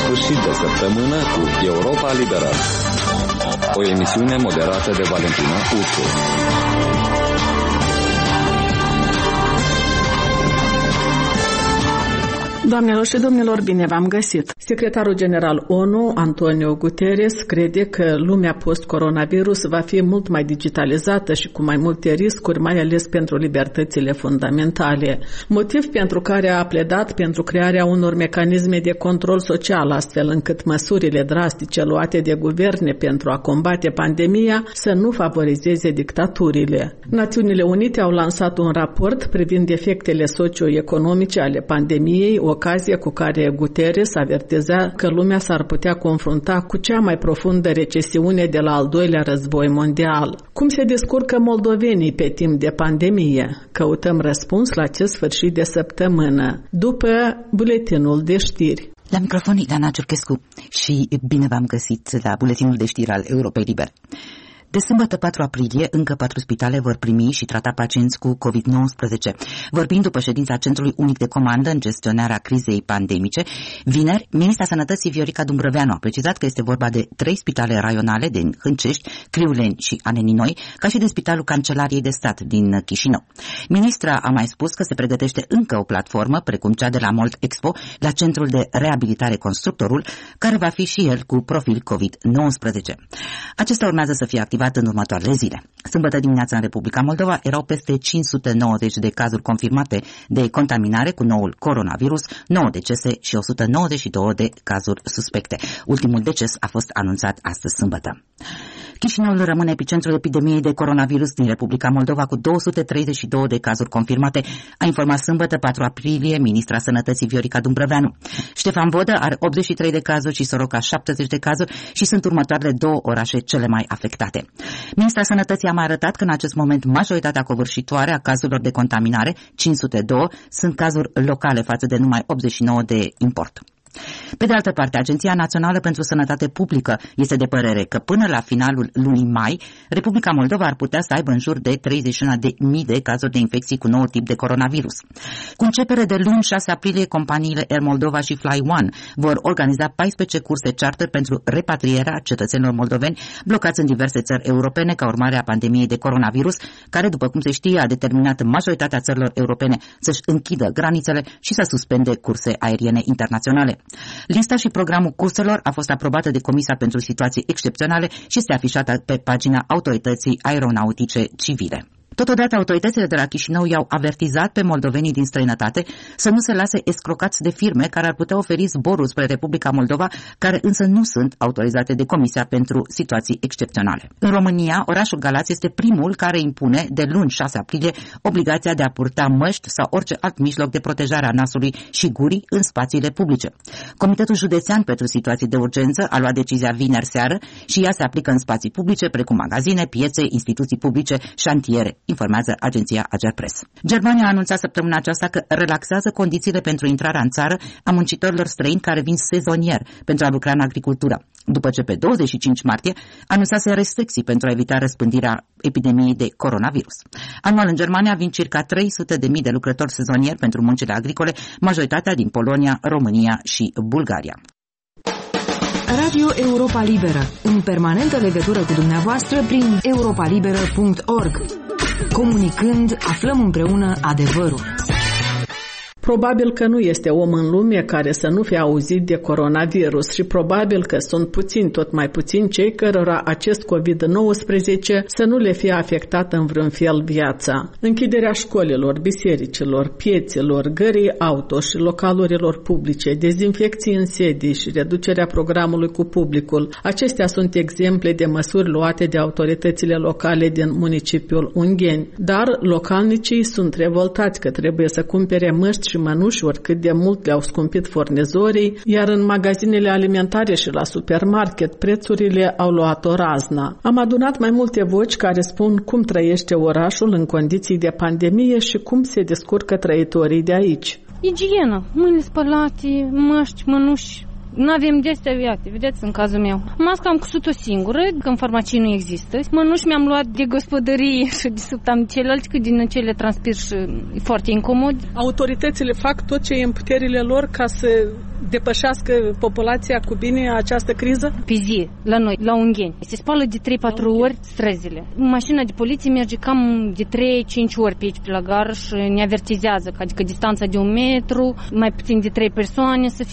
sfârșit de săptămână cu Europa Liberă. O emisiune moderată de Valentina Ursu. Doamnelor și domnilor, bine v-am găsit! Secretarul general ONU, Antonio Guterres, crede că lumea post-coronavirus va fi mult mai digitalizată și cu mai multe riscuri, mai ales pentru libertățile fundamentale. Motiv pentru care a pledat pentru crearea unor mecanisme de control social, astfel încât măsurile drastice luate de guverne pentru a combate pandemia să nu favorizeze dictaturile. Națiunile Unite au lansat un raport privind efectele socioeconomice ale pandemiei, ocazie cu care Guterres avertiza că lumea s-ar putea confrunta cu cea mai profundă recesiune de la al doilea război mondial. Cum se descurcă moldovenii pe timp de pandemie? Căutăm răspuns la acest sfârșit de săptămână, după buletinul de știri. La microfon Ioana Ciurchescu și bine v-am găsit la buletinul de știri al Europei Libere. De sâmbătă 4 aprilie, încă 4 spitale vor primi și trata pacienți cu COVID-19. Vorbind după ședința Centrului Unic de Comandă în gestionarea crizei pandemice, vineri, ministra Sănătății Viorica Dumbrăveanu a precizat că este vorba de 3 spitale raionale din Hâncești, Criuleni și Aneninoi, ca și de Spitalul Cancelariei de Stat din Chișinău. Ministra a mai spus că se pregătește încă o platformă, precum cea de la Molt Expo, la Centrul de Reabilitare Constructorul, care va fi și el cu profil COVID-19. Acesta urmează să fie activat în următoarele zile. Sâmbătă dimineața în Republica Moldova erau peste 590 de cazuri confirmate de contaminare cu noul coronavirus, 9 decese și 192 de cazuri suspecte. Ultimul deces a fost anunțat astăzi sâmbătă. Chișinăul rămâne epicentrul epidemiei de coronavirus din Republica Moldova cu 232 de cazuri confirmate, a informat sâmbătă 4 aprilie ministra Sănătății Viorica Dumbrăveanu. Ștefan Vodă are 83 de cazuri și Soroca 70 de cazuri și sunt următoarele 2 orașe cele mai afectate. Ministra Sănătății a mai arătat că în acest moment majoritatea covârșitoare a cazurilor de contaminare, 502, sunt cazuri locale față de numai 89 de import. Pe de altă parte, Agenția Națională pentru Sănătate Publică este de părere că până la finalul lunii mai, Republica Moldova ar putea să aibă în jur de 31.000 de cazuri de infecții cu nou tip de coronavirus. Cu începere de luni 6 aprilie, companiile Air Moldova și Fly One vor organiza 14 curse charter pentru repatrierea cetățenilor moldoveni blocați în diverse țări europene ca urmare a pandemiei de coronavirus, care, după cum se știe, a determinat majoritatea țărilor europene să-și închidă granițele și să suspende curse aeriene internaționale. Lista și programul curselor a fost aprobată de Comisia pentru Situații Excepționale și este afișată pe pagina Autorității Aeronautice Civile. Totodată, autoritățile de la Chișinău i-au avertizat pe moldovenii din străinătate să nu se lase escrocați de firme care ar putea oferi zboruri spre Republica Moldova, care însă nu sunt autorizate de Comisia pentru Situații Excepționale. În România, orașul Galați este primul care impune, de luni 6 aprilie, obligația de a purta măști sau orice alt mijloc de protejare a nasului și gurii în spațiile publice. Comitetul Județean pentru Situații de Urgență a luat decizia vineri seară și ea se aplică în spații publice, precum magazine, piețe, instituții publice, șantiere, informează agenția Agerpres. Germania a anunțat săptămâna aceasta că relaxează condițiile pentru intrarea în țară a muncitorilor străini care vin sezonier pentru a lucra în agricultură, după ce pe 25 martie anunțase restricții pentru a evita răspândirea epidemiei de coronavirus. Anual în Germania vin circa 300.000 de lucrători sezonieri pentru muncile agricole, majoritatea din Polonia, România și Bulgaria. Radio Europa Liberă, în permanentă legătură cu dumneavoastră prin europalibera.org. Comunicând, aflăm împreună adevărul. Probabil că nu este om în lume care să nu fie auzit de coronavirus și probabil că sunt puțini, tot mai puțini, cei cărora acest COVID-19 să nu le fie afectat în vreun fel viața. Închiderea școlilor, bisericilor, piețelor, gării auto și localurilor publice, dezinfecții în sedii și reducerea programului cu publicul. Acestea sunt exemple de măsuri luate de autoritățile locale din municipiul Ungheni. Dar localnicii sunt revoltați că trebuie să cumpere măști și mănuși, oricât de mult le-au scumpit furnizorii, iar în magazinele alimentare și la supermarket prețurile au luat o razna. Am adunat mai multe voci care spun cum trăiește orașul în condiții de pandemie și cum se descurcă trăitorii de aici. Igienă, mâini spălate, măști, mănuși. Nu avem de-astea aviate, vedeți, în cazul meu. Masca am cusut-o singură, că în farmacie nu există. Mănuși mi-am luat de gospodărie și de subtam celălalt, că din cele transpir și e foarte incomod. Autoritățile fac tot ce e în puterile lor ca să depășească populația cu bine această criză? Pe zi, la noi, la Ungheni. Se spală de 3-4 ori străzile. Mașina de poliție merge cam de 3-5 ori pe aici, pe la gară și ne avertizează, adică distanța de 1 metru, mai puțin de 3 persoane să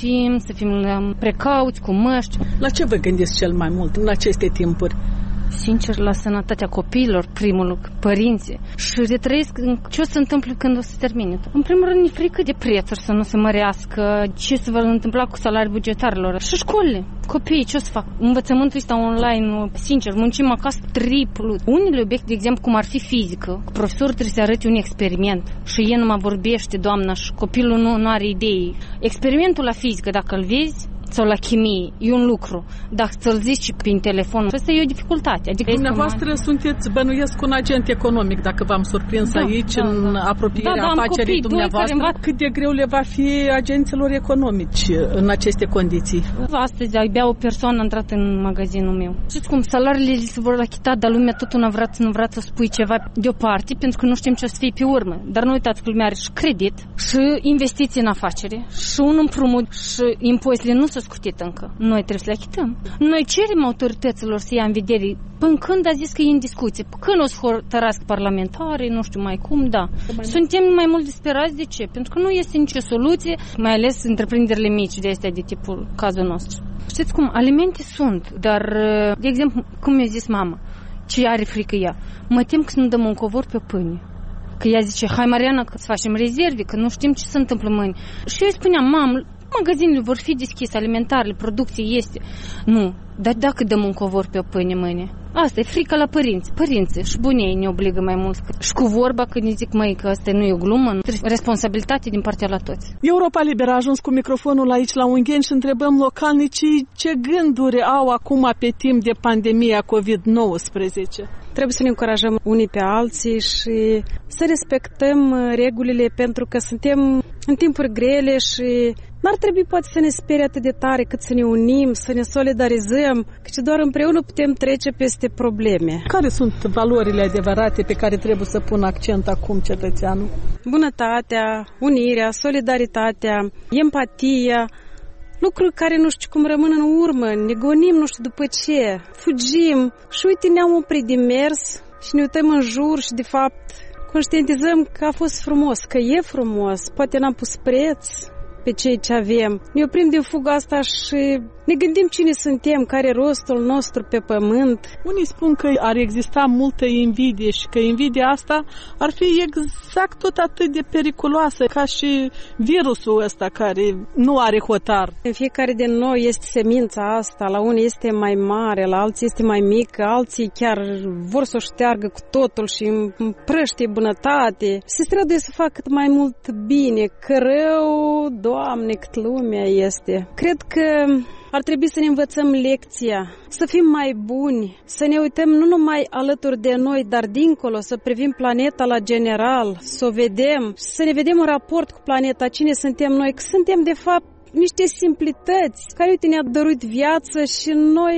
fim precauți, cu măști. La ce vă gândiți cel mai mult în aceste timpuri? Sincer, la sănătatea copiilor, primul, părinții, și retrăiesc ce o să se întâmple când o să termine. În primul rând, e frică de prețuri să nu se mărească, ce se va întâmpla cu salariul bugetarilor. Și școlile, copiii, ce o să fac? Învățământul ăsta online, sincer, muncim acasă triplu. Unele obiecte, de exemplu, cum ar fi fizică, profesorul trebuie să arăte un experiment și el nu mă vorbește, doamna, și copilul nu are idei. Experimentul la fizică, dacă îl vezi, sau la chimie, e un lucru. Dacă ți-l zici prin telefon, asta e o dificultate. Adică dumneavoastră sunteți, bănuiesc, un agent economic, dacă v-am surprins aici, în apropierea afacerii dumneavoastră. Cât de greu le va fi agenților economici în aceste condiții? Astăzi, abia o persoană a intrat în magazinul meu. Știți cum, salariile se vor achita, dar lumea tot nu vrea să spui ceva deoparte, pentru că nu știm ce o să fie pe urmă. Dar nu uitați că lumea are și credit, și investiții în afacere, și un împrumut, și impozitele nu s-au scutit încă. Noi trebuie să le achităm. Noi cerem autorităților să ia în vedere până când a zis că e în discuție. Când o să hotărască parlamentarii, nu știu mai cum, da. Suntem mai mult disperați. De ce? Pentru că nu este nicio soluție, mai ales întreprinderile mici de astea, de tipul cazul nostru. Știți cum? Alimente sunt, dar, de exemplu, cum mi-a zis mama, ce are frică ea? Mă tem că să nu dăm un covor pe pâine. Că ea zice, hai Mariana, că să facem rezerve, că nu știm ce se întâmplă mâine. Și eu îi spuneam, mamă, magazinele vor fi deschise, alimentarele, producție este. Nu, dar dacă dăm un covor pe o pâine mâine? Asta e frica la părinți. Părinții și bunii ne obligă mai mult. Și cu vorba când ne zic, măi, că asta nu e o glumă, responsabilitate din partea la toți. Europa Liberă a ajuns cu microfonul aici la Ungheni și întrebăm localnicii ce gânduri au acum pe timp de pandemia COVID-19. Trebuie să ne încurajăm unii pe alții și să respectăm regulile, pentru că suntem în timpuri grele și n-ar trebui poate să ne sperie atât de tare cât să ne unim, să ne solidarizăm, căci doar împreună putem trece peste probleme. Care sunt valorile adevărate pe care trebuie să pun accent acum cetățeanul? Bunătatea, unirea, solidaritatea, empatia, lucruri care nu știu cum rămân în urmă, ne gonim nu știu după ce, fugim și uite ne-am oprit din mers și ne uităm în jur și de fapt conștientizăm că a fost frumos, că e frumos, poate n-am pus preț pe ceea ce avem. Ne oprim din fuga asta și ne gândim cine suntem, care e rostul nostru pe pământ. Unii spun că ar exista multă invidie și că invidia asta ar fi exact tot atât de periculoasă ca și virusul ăsta care nu are hotar. Fiecare din noi este semința asta, la unii este mai mare, la alții este mai mică, alții chiar vor să o șteargă cu totul și împrăștie bunătate. Se străduie să facă cât mai mult bine, că rău, Doamne, cât lumea este. Cred că ar trebui să ne învățăm lecția, să fim mai buni, să ne uităm nu numai alături de noi, dar dincolo, să privim planeta la general, să o vedem, să ne vedem în raport cu planeta, cine suntem noi, că suntem de fapt niște simplități care, uite, ne-a dăruit viață și noi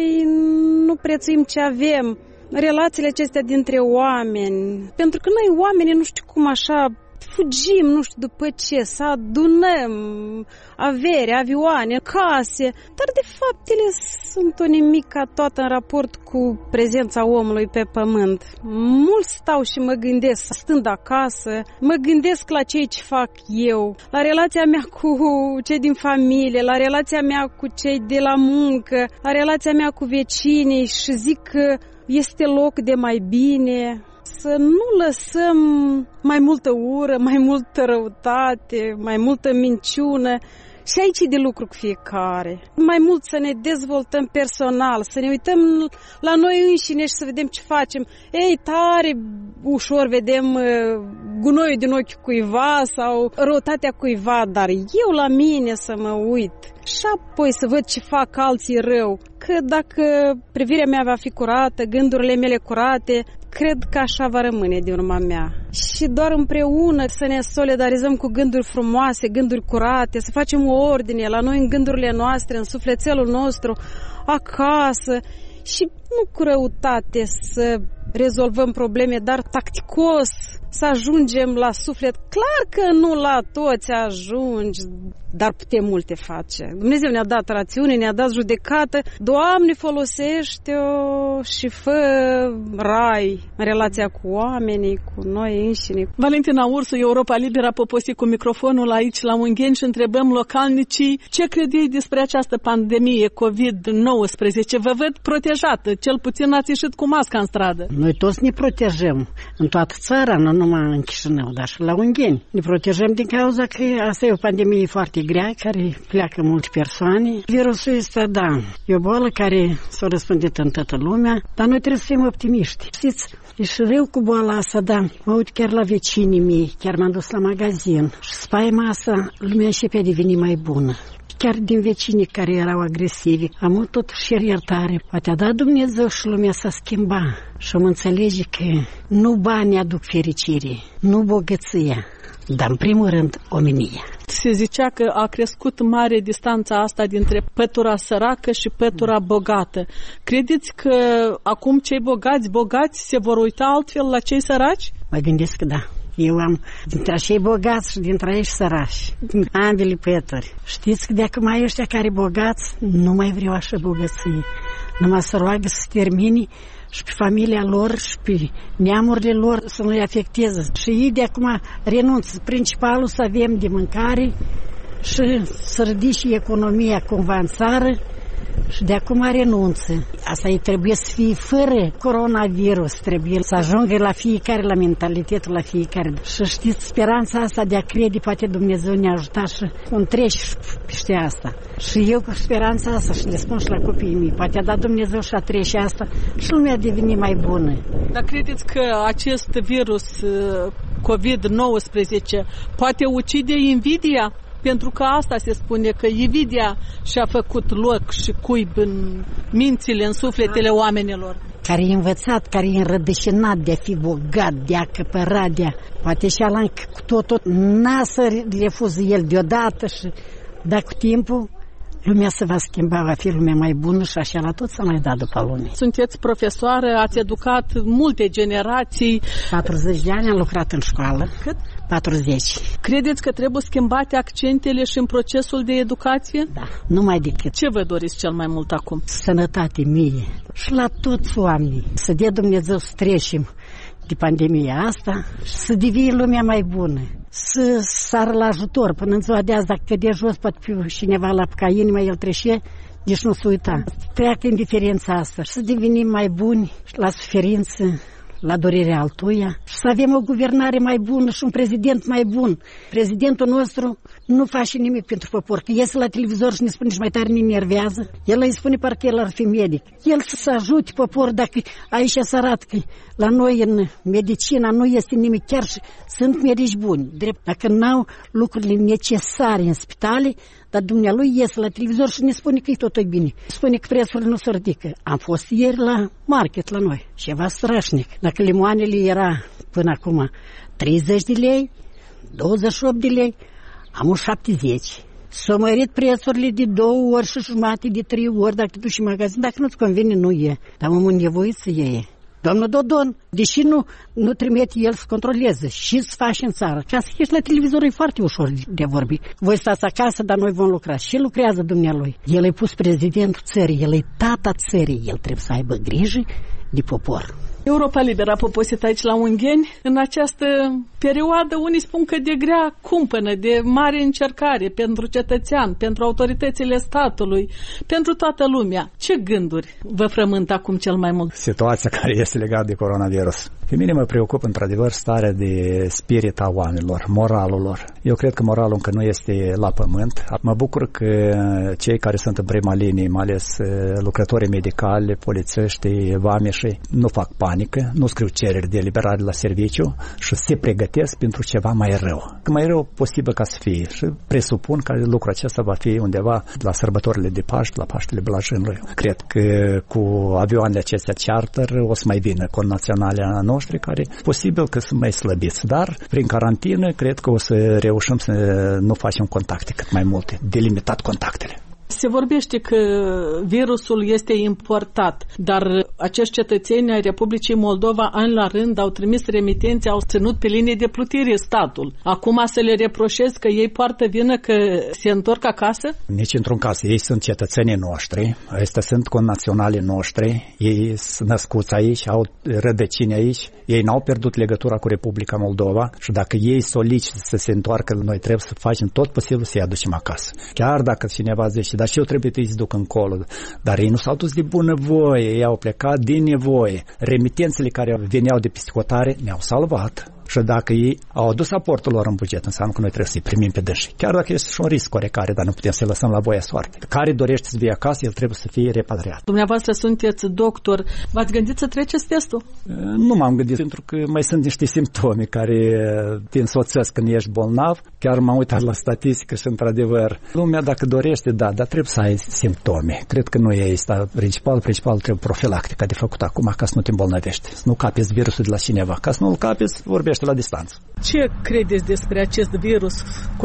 nu prețuim ce avem. Relațiile acestea dintre oameni, pentru că noi oamenii nu știu cum așa fugim, nu știu după ce, să adunăm avere, avioane, case, dar de fapt ele sunt o nimica toată în raport cu prezența omului pe pământ. Mult stau și mă gândesc, stând acasă, mă gândesc la ceea ce fac eu, la relația mea cu cei din familie, la relația mea cu cei de la muncă, la relația mea cu vecinii și zic că este loc de mai bine. Să nu lăsăm mai multă ură, mai multă răutate, mai multă minciună. Și aici e de lucru cu fiecare. Mai mult să ne dezvoltăm personal, să ne uităm la noi înșine și să vedem ce facem. Ei, tare ușor vedem gunoiul din ochi cuiva sau răutatea cuiva, dar eu la mine să mă uit și apoi să văd ce fac alții rău. Că dacă privirea mea va fi curată, gândurile mele curate, cred că așa va rămâne din urma mea. Și doar împreună să ne solidarizăm cu gânduri frumoase, gânduri curate, să facem o ordine la noi în gândurile noastre, în sufletelul nostru, acasă și nu cu răutate să rezolvăm probleme, dar tacticos, să ajungem la suflet. Clar că nu la toți ajungi, dar putem multe face. Dumnezeu ne-a dat rațiune, ne-a dat judecată. Doamne, folosește-o și fă rai în relația cu oamenii, cu noi înșine. Valentina Ursu, Europa Liberă, a poposit cu microfonul aici la Ungheni și întrebăm localnicii ce cred ei despre această pandemie COVID-19. Vă văd protejată, cel puțin ați ieșit cu masca în stradă. Noi toți ne protejăm în toată țara, nu numai în Chișinău, dar și la Ungheni. Ne protejăm din cauza că asta e o pandemie foarte grea, care pleacă multe persoane. Virusul este, e o boală care s-a răspândit în toată lumea, dar noi trebuie să fim optimiști. Știți, e și rău cu boala asta, mă uit chiar la vecinii mei, chiar m-am dus la magazin și spaima asta, lumea începe a deveni mai bună. Chiar din vecinii care erau agresivi, am avut totuși iertare. Poate a dat Dumnezeu și lumea s-a schimbat și am înțelege că nu banii aduc fericire, nu bogăția, dar în primul rând omenia. Se zicea că a crescut mare distanța asta dintre pătura săracă și pătura bogată. Credeți că acum cei bogați se vor uita altfel la cei săraci? Mă gândesc că da. Eu am dintre cei bogați și dintre ei sărași, din ambele pături. Știți că de acum ăștia care bogați nu mai vreau așa bogăție. Numai să roagă să se termine și pe familia lor și pe neamurile lor să nu-i afecteze. Și ei de acum renunță. Principalul să avem de mâncare și să ridice economia cumva în țară și de acum renunță. Asta îi trebuie să fie fără coronavirus, trebuie să ajungă la fiecare, la mentalitetul la fiecare. Și știți, speranța asta de a crede, poate Dumnezeu ne-a ajutat și un treci peste asta. Și eu cu speranța asta și le spun și la copiii mei, poate a dat Dumnezeu și a trece asta și lumea a devenit mai bună. Dar credeți că acest virus COVID-19 poate ucide invidia? Pentru că asta se spune, că invidia și-a făcut loc și cuib în mințile, în sufletele oamenilor. Care e învățat, care e înrădășinat de a fi bogat, de a căpăra, poate și ala cu totul, n-a să refuză el deodată, dar cu timpul lumea se va schimba, va fi lumea mai bună și așa la tot să mai da după lume. Sunteți profesoară, ați educat multe generații. 40 de ani am lucrat în școală. Cât? 40. Credeți că trebuie schimbate accentele și în procesul de educație? Da, numai decât. Ce vă doriți cel mai mult acum? Sănătate mie și la toți oamenii. Să dea Dumnezeu să trecem de pandemia asta și să devie lumea mai bună. Să sară la ajutor până în ziua de azi, dacă cădea jos, poate fi cineva la ca inima, el trece, deci nu se uita. Treacă indiferența asta și să devenim mai buni la suferință, la durerea altuia și să avem o guvernare mai bună și un prezident mai bun. Prezidentul nostru nu face nimic pentru popor, că iese la televizor și ne spune și mai tare ne enervează. El îi spune parcă el ar fi medic. El să ajute popor, dacă aici se arată că la noi în medicina nu este nimic, chiar și sunt medici buni, drept. Dacă n-au lucrurile necesare în spitale, dar dumnealui iese la televizor și ne spune că e totul bine. Spune că prețurile nu se ridică. Am fost ieri la market la noi, ceva strașnic. Dacă limoanele era până acum 30 de lei, 28 de lei, am 70. S-au mărit prețurile de 2 ori și jumate, de 3 ori, dacă te duci în magazin. Dacă nu-ți convine, nu e. Dar omul nevoit să iei. Domnul Dodon, deși nu trimite el să controleze și să faci în țară. Ca să ieși la televizor e foarte ușor de vorbi. Voi stați acasă, dar noi vom lucra. Și lucrează dumnealui. El e pus prezidentul țării, el e tata țării. El trebuie să aibă grijă de popor. Europa Liberă a poposit aici la Ungheni. În această perioadă, unii spun că de grea cumpănă, de mare încercare pentru cetățean, pentru autoritățile statului, pentru toată lumea. Ce gânduri vă frământă acum cel mai mult? Situația care este legată de coronavirus. Pe mine mă preocupă într-adevăr starea de spirit a oamenilor, moralul lor. Eu cred că moralul încă nu este la pământ. Mă bucur că cei care sunt în prima linie, mai ales lucrătorii medicali, polițiștii, vameșii, nu fac panică, nu scriu cereri de eliberare la serviciu și se pregătesc pentru ceva mai rău. Mai rău posibil ca să fie și presupun că lucrul acesta va fi undeva la sărbătorile de Paști, la Paștele Blajinului. Cred că cu avioanele acestea charter o să mai vină connaționale noștri care posibil că sunt mai slăbiți, dar prin carantină cred că o să reușim să nu facem contacte cât mai multe, delimitat contactele. Se vorbește că virusul este importat, dar acești cetățeni ai Republicii Moldova an la rând au trimis remitențe, au ținut pe linie de plutire statul. Acum să le reproșez că ei poartă vină că se întorc acasă? Nici într-un caz. Ei sunt cetățenii noștri, ăstea sunt connaționalii noștri, ei sunt născuți aici, au rădăcini aici, ei n-au pierdut legătura cu Republica Moldova și dacă ei solicită să se întoarcă, noi trebuie să facem tot posibil să-i aducem acasă. Chiar dacă cineva zice, dar și eu trebuie să-i duc încolo, dar ei nu s-au dus de bunăvoie, ei au plecat din nevoie. Remitențele care veneau de peste hotare ne-au salvat. Și dacă ei au adus aportul lor în buget, înseamnă că noi trebuie să-i primim pe dânsii. Chiar dacă este și un risc oarecare, dar nu putem să-i lăsăm la voia soarte. Care dorește să fie acasă, el trebuie să fie repatriat. Dumneavoastră sunteți doctor. V-ați gândit să treceți testul? Nu m-am gândit, pentru că mai sunt niște simptome care te însoțesc când ești bolnav. Chiar m-am uitat la statistică și, într-adevăr, lumea, dacă dorește, da, dar trebuie să ai simptome. Cred că nu e asta principal trebuie profilactica de făcut acum, ca să nu te îmbolnăvești. Să nu capeți virusul de la cineva. Ca să nu-l capeți, vorbește la distanță. Ce credeți despre acest virus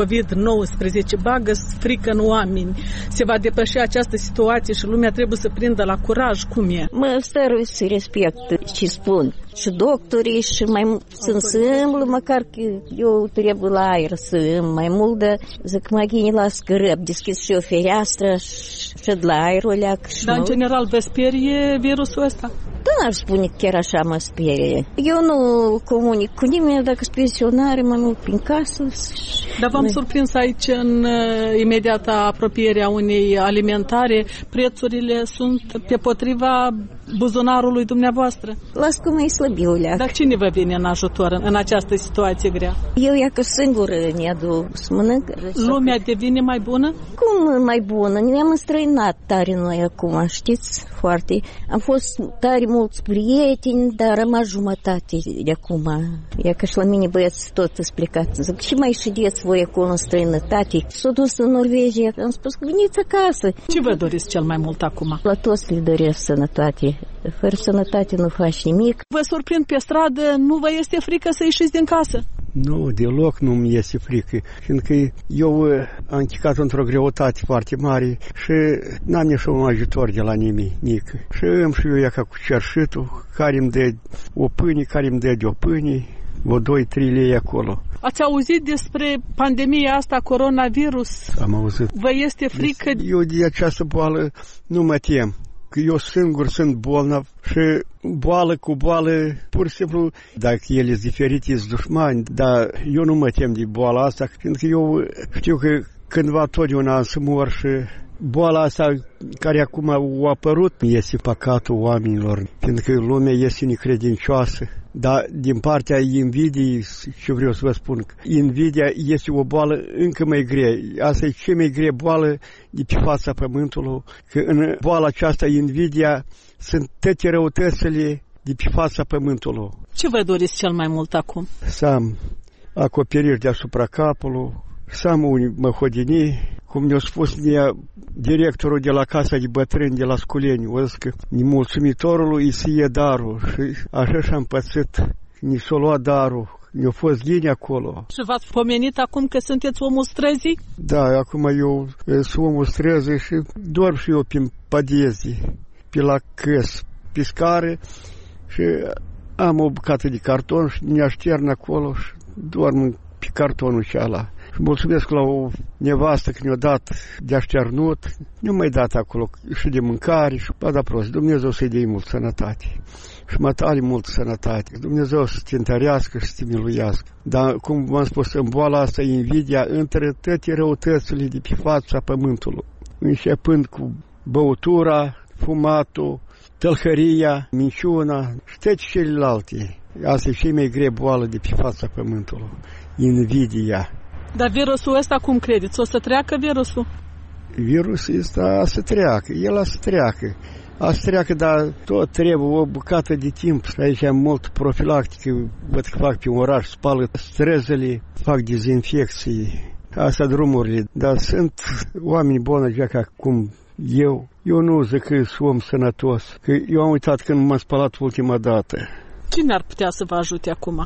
COVID-19? Bagă frică în oameni. Se va depăși această situație și lumea trebuie să prindă la curaj. Cum e? Mă stărui să respect ce spun. Și doctorii și să îmblu, măcar că eu trebuie la aer să îmblu mai mult, de zic, mă ghini la scărăp, deschis și o fereastră și de la aerul leac. Dar în general vă sperie virusul ăsta? Da, aș spune că chiar așa mă sperie. Eu nu comunic cu nimeni, dacă sunt pensionare, mai mult prin casă. Dar v-am surprins aici în imediata apropiere a unei alimentare, prețurile sunt pe potriva buzunarului dumneavoastră. Las cum e slăbiuleac. Dar cine vă vine în ajutor în această situație grea? Eu ia că singură mi-adu să mănânc. Lumea devine mai bună? Cum mai bună? Ne-am înstrăinat tare noi acum, știți? Foarte. Am fost tare mulți prieteni, dar am rămas jumătate de acum. E că și la mine băieți tot îți plecați. Zic, și mai ședeți voi acolo în străinătate? S-a dus în Norvegia, am spus că veniți acasă. Ce vă doriți cel mai mult acum? La toți le doresc sănătate. Fără sănătate nu faci nimic. Vă surprind pe stradă, nu vă este frică să ieșiți din casă? Nu, deloc nu mi este frică, fiindcă eu am închicat într-o greutate foarte mare și n-am nici un ajutor de la nimic. Și îmi și eu ia ca cu cerșitul, care îmi dă o pâine, care îmi dă de o pâine, o 2-3 lei acolo. Ați auzit despre pandemia asta, coronavirus? Am auzit. Vă este frică? Eu de această boală nu mă tem. Că eu singur sunt bolnav și boală cu boală, pur și simplu, dacă ele sunt diferite, sunt dușmani, dar eu nu mă tem de boala asta, fiindcă eu știu că cândva totdeauna să mor și boala asta care acum a apărut este păcatul oamenilor, fiindcă lumea este necredincioasă. Dar din partea invidiei, ce vreau să vă spun, invidia este o boală încă mai grea. Asta e cea mai grea boală de pe fața pământului, că în boala aceasta, invidia, sunt toate răutățile de pe fața pământului. Ce vă doriți cel mai mult acum? Să am acoperiri deasupra capului, să am unii măhodinii, cum ne-a spus directorul de la Casa de Bătrâni de la Sculeni, o zis că nemulțumitorului îi se ia darul și așa și-am pățit, ni s-a luat darul, ne-a fost ghini acolo. Și v-ați pomenit acum că sunteți omul străzii? Da, acum eu sunt omul străzii și dorm și eu prin Padezi, pe la căs, pe scară și am o bucată de carton și ne aștern acolo și dorm pe cartonul ceala. Și mulțumesc la o nevastă că ne-a dat de așternut, ne-a mai dat acolo și de mâncare și da prost. Dumnezeu să-i dea mult sănătate și mă tare mult sănătate. Dumnezeu să te întărească și să te miluiască. Dar, cum v-am spus, în boala asta invidia între toate răutățile de pe fața pământului, începând cu băutura, fumatul, tălhăria, minciuna și toate celelalte. Asta e cea mai grea boală de pe fața pământului, invidia. Dar virusul ăsta cum credeți? O să treacă virusul? Virusul ăsta să treacă, el a să treacă. A să treacă, dar tot trebuie o bucată de timp. Aici am mult profilactică, văd că fac pe oraș, spală străzile, fac dezinfecții, asta drumurile. Dar sunt oameni buni, ca cum eu. Eu nu zic că sunt om sănătos, că eu am uitat când m-am spălat ultima dată. Cine ar putea să vă ajute acum?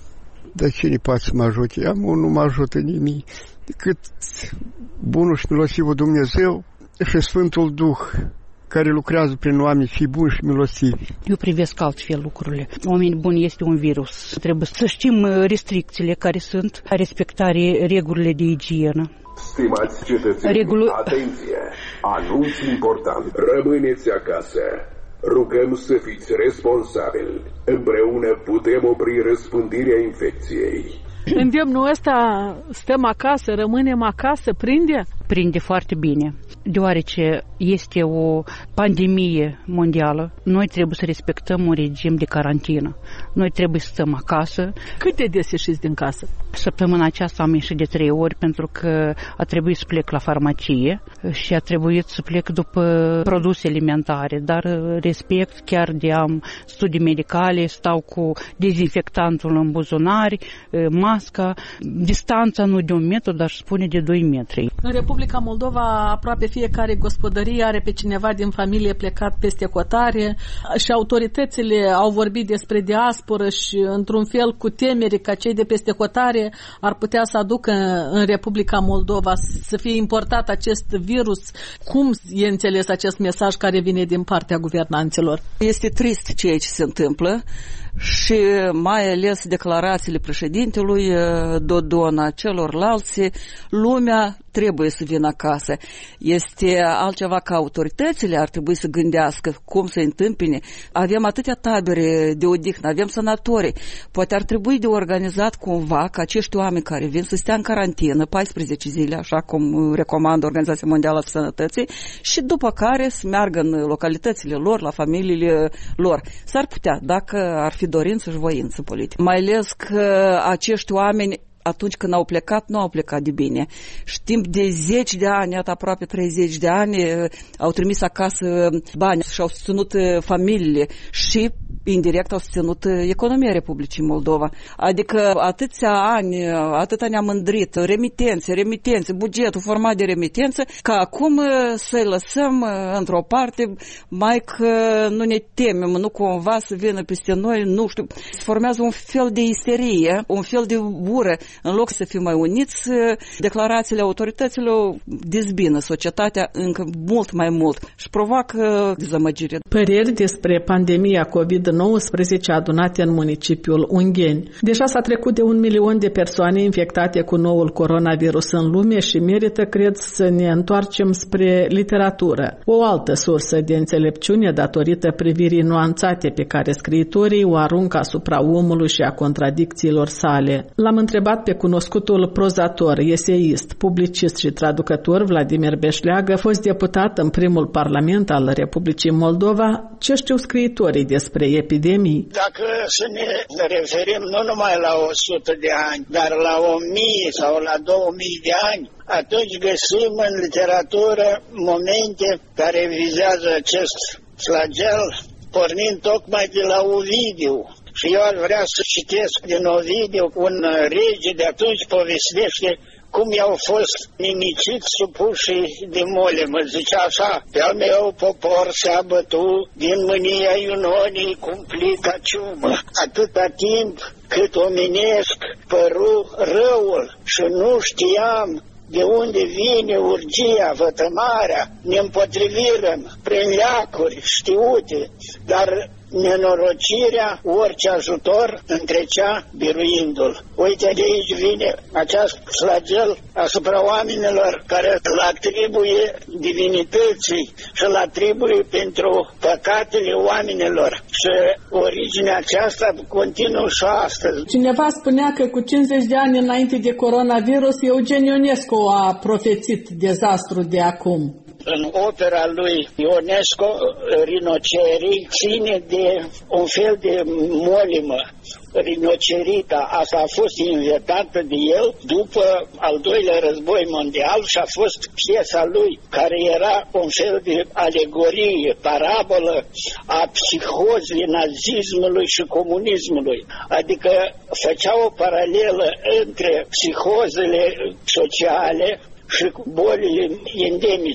Dar cine poate să mă ajute? Nu mă ajută nimic, decât bunul și milosivul Dumnezeu și Sfântul Duh, care lucrează prin oameni, fi buni și milostivi. Eu privesc altfel lucrurile. Oameni buni este un virus. Trebuie să știm restricțiile care sunt, respectarea regulile de igienă. Stimați cetățeni, atenție! Anunț important! Rămâneți acasă! Rugăm să fiți responsabili. Împreună putem opri răspândirea infecției. Îndemnul ăsta, stăm acasă, rămânem acasă, prinde? Prinde foarte bine, deoarece este o pandemie mondială. Noi trebuie să respectăm un regim de carantină. Noi trebuie să stăm acasă. Cât de des ieșiți din casă? Săptămâna aceasta am ieșit de 3 ori pentru că a trebuit să plec la farmacie și a trebuit să plec după produse alimentare, dar respect, chiar de am studii medicale, stau cu dezinfectantul în buzunari, masca, distanța nu de 1 metru, dar spune de 2 metri. În Republica Moldova aproape fiecare gospodărie are pe cineva din familie plecat peste hotare și autoritățile au vorbit despre diasporă și într-un fel cu temere ca cei de peste hotare ar putea să aducă în Republica Moldova să fie importat acest virus. Cum e înțeles acest mesaj care vine din partea guvernanților? Este trist ceea ce se întâmplă și mai ales declarațiile președintelui Dodon, celorlalți. Lumea trebuie să vină acasă. Este altceva ca autoritățile ar trebui să gândească cum să întâmpine. Avem atâtea tabere de odihnă, avem sanatorii. Poate ar trebui de organizat cumva ca acești oameni care vin să stea în carantină 14 zile, așa cum recomandă Organizația Mondială a Sănătății, și după care să meargă în localitățile lor, la familiile lor. S-ar putea, dacă ar fi dorință și voință politică. Mai ales că acești oameni, atunci când au plecat, nu au plecat de bine. Și timp de 10 de ani, aproape 30 de ani, au trimis acasă bani și au susținut familiile și indirect au susținut economia Republicii Moldova. Adică atâta ne-am mândrit, remitențe, bugetul format de remitențe, că acum să-i lăsăm într-o parte, mai că nu ne temem, nu cumva să vină peste noi, nu știu, se formează un fel de isterie, un fel de ură. În loc să fim mai uniți, declarațiile autorităților dezbină societatea încă mult mai mult și provoacă dezamăgire. Păreri despre pandemia COVID-19 adunate în municipiul Ungheni. Deja s-a trecut de 1 milion de persoane infectate cu noul coronavirus în lume și merită, cred, să ne întoarcem spre literatură. O altă sursă de înțelepciune datorită privirii nuanțate pe care scriitorii o aruncă asupra omului și a contradicțiilor sale. L-am întrebat pe cunoscutul prozator, eseist, publicist și traducător Vladimir Beșleagă, fost deputat în primul parlament al Republicii Moldova, ce știu scriitorii despre epidemii. Dacă să ne referim nu numai la 100 de ani, dar la 1000 sau la 2000 de ani, atunci găsim în literatură momente care vizează acest flagel, pornind tocmai de la Ovidiu. Și eu ar vrea să citesc din Ovidiu, un rege de atunci povestește cum i-au fost nimiciți supușii de molemă. Zicea așa: pe-al meu popor s-a bătut din mânia Iunonii cumplit ca ciumă. Atâta timp cât omenesc păru răul și nu știam de unde vine urgia, vătămarea, ne împotrivirăm prin leacuri știute, dar nenorocirea, orice ajutor, întrecea biruindu-l. Uite, de aici vine acest flagel asupra oamenilor care îl atribuie divinității și îl atribuie pentru păcatele oamenilor. Și originea aceasta continuă și astăzi. Cineva spunea că cu 50 de ani înainte de coronavirus, Eugen Ionescu a profețit dezastru de acum. În opera lui Ionescu, Rinocerii ține de un fel de molimă, rinocerita. Asta a fost inventată de el după al doilea război mondial și a fost piesa lui, care era un fel de alegorie, parabolă a psihozei nazismului și comunismului. Adică făcea o paralelă între psihozele sociale și bolile endemice.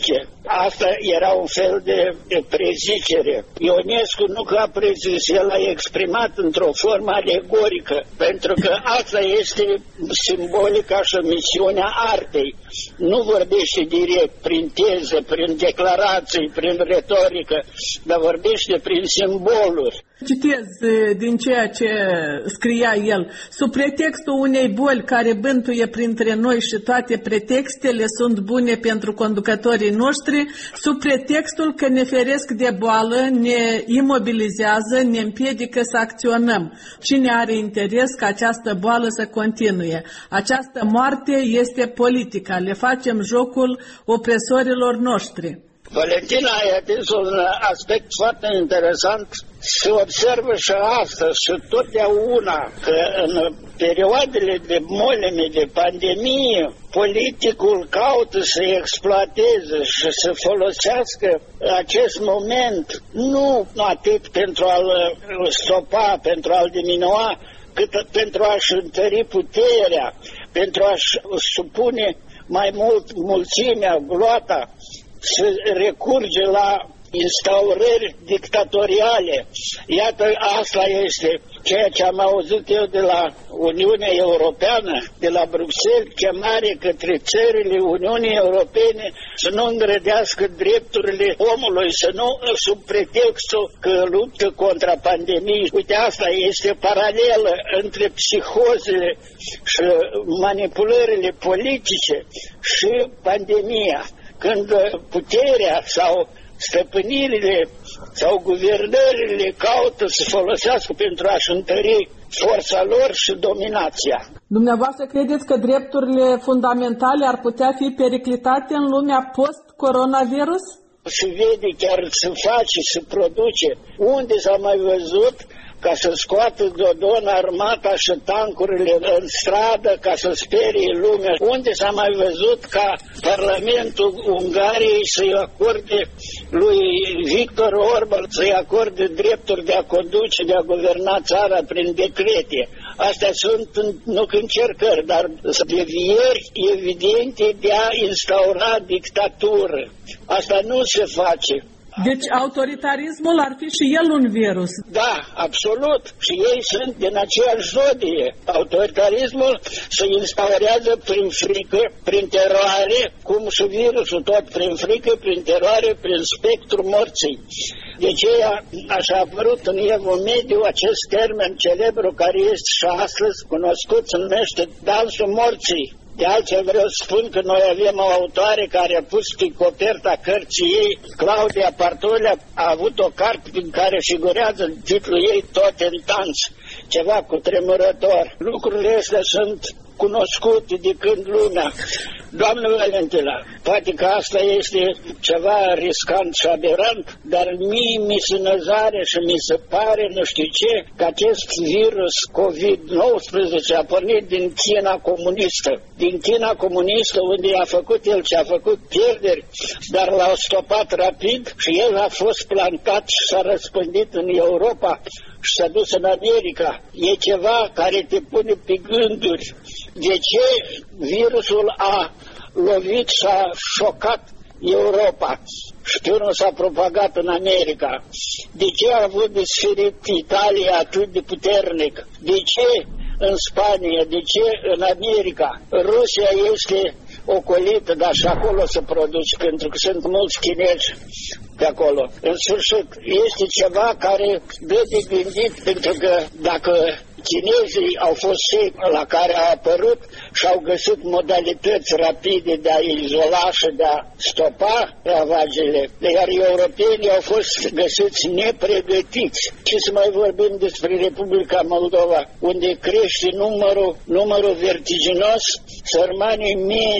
Asta era un fel de prezicere. Ionescu nu că a prezis, el a exprimat într-o formă alegorică, pentru că asta este simbolica și misiunea artei. Nu vorbește direct prin teză, prin declarații, prin retorică, dar vorbește prin simboluri. Citez din ceea ce scria el. Sub pretextul unei boli care bântuie printre noi și toate pretextele sunt bune pentru conducătorii noștri, sub pretextul că ne feresc de boală, ne imobilizează, ne împiedică să acționăm. Cine are interes ca această boală să continue? Această moarte este politica. Le facem jocul opresorilor noștri. Valentina, ai atins un aspect foarte interesant. Se observă și astăzi și totdeauna că în perioadele de molime, de pandemie, politicul caută să exploateze și să folosească acest moment nu atât pentru a-l stopa, pentru a-l diminua, cât pentru a-și întări puterea, pentru a-și supune mai mult mulțimea, gloata, să recurge la instaurări dictatoriale. Iată, asta este ceea ce am auzit eu de la Uniunea Europeană, de la Bruxelles, chemare către țările Uniunii Europene să nu îngrădească drepturile omului, să nu, sub pretextul că luptă contra pandemiei. Uite, asta este paralelă între psihozele și manipulările politice și pandemia. Când puterea sau stăpânirile sau guvernările caută să folosească pentru a-și întări forța lor și dominația. Dumneavoastră credeți că drepturile fundamentale ar putea fi periclitate în lumea post-coronavirus? Se vede, chiar se face, se produce. Unde s-a mai văzut ca să scoată Dodon armata și tancurile în stradă ca să sperie lumea? Unde s-a mai văzut ca Parlamentul Ungariei să-i acorde lui Victor Orban, să-i acorde drepturi de a conduce, de a guverna țara prin decrete? Astea sunt nu încercări, dar devieri evidente de a instaura dictatură. Asta nu se face. Deci autoritarismul ar fi și el un virus. Da, absolut. Și ei sunt din aceeași zodie. Autoritarismul se instaurează prin frică, prin teroare, cum și virusul, tot prin frică, prin teroare, prin spectru morții. De aceea așa a apărut în Evul Mediu acest termen celebru care este și astăzi cunoscut, se numește dansul morții. De altfel vreau să spun că noi avem o autoare care a pus pe coperta cărții ei, Claudia Partolea, a avut o carte din care figurează titlul ei Tot în dans, ceva cutremurător. Lucrurile astea sunt cunoscute de când lumea. Doamnă Valentina, poate că asta este ceva riscant și aberant, dar mie mi se năzare și mi se pare nu știu ce, că acest virus COVID-19 a pornit din China comunistă. Din China comunistă, unde a făcut el ce a făcut pierderi, dar l-au stopat rapid și el a fost plantat și s-a răspândit în Europa și s-a dus în America. E ceva care te pune pe gânduri. De ce virusul a lovit și a șocat Europa și pe urmă s-a propagat în America? De ce a avut de sferit Italia atât de puternic? De ce în Spania? De ce în America? Rusia este ocolită, dar și acolo se produce, pentru că sunt mulți chinezi pe acolo. În sfârșit, este ceva care dă de gândit, pentru că dacă chinezii au fost cei la care a apărut și au găsit modalități rapide de a izola și de a stopa ravagele, iar europenii au fost găsiți nepregătiți. Și să mai vorbim despre Republica Moldova, unde crește numărul vertiginos, sărmanii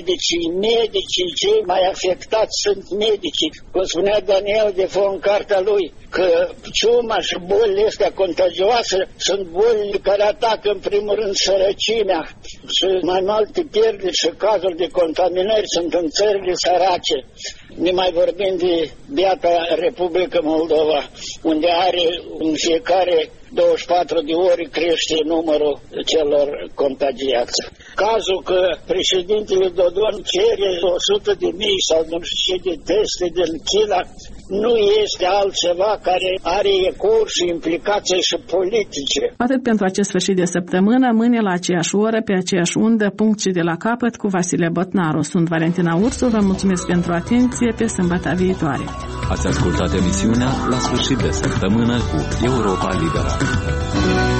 medicii, cei mai afectați sunt medicii. Cum spunea Daniel Defoe în cartea lui, că ciuma și bolile astea contagioase sunt bolile care atacă în primul rând sărăcimea și mai multe pierderi și cazuri de contaminări sunt în țările sărace. Ne mai vorbim de beata Republică Moldova, unde are în fiecare 24 de ore crește numărul celor contagiați. Cazul că președintele Dodon cere 100.000 sau nu știu ce de teste din China nu este altceva care are ecouri și implicații și politice. Atât pentru acest sfârșit de săptămână, mâine la aceeași oră, pe aceeași undă, punct și de la capăt cu Vasile Botnaru. Sunt Valentina Ursu, vă mulțumesc pentru atenție, pe sâmbătă viitoare. Ați ascultat emisiunea La sfârșit de săptămână cu Europa Liberă.